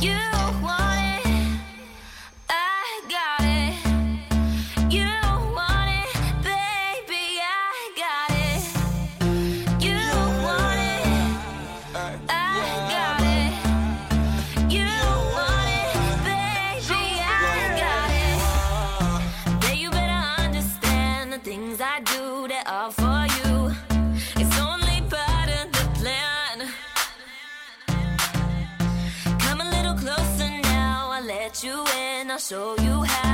You want it, I got it. You want it, baby, I got it. You want it, I got it. You want it, baby, I got it. Then you better understand the things I do, they're all for you. It's only part of the plan. Come a little closer now, I'll let you in, I'll show you how.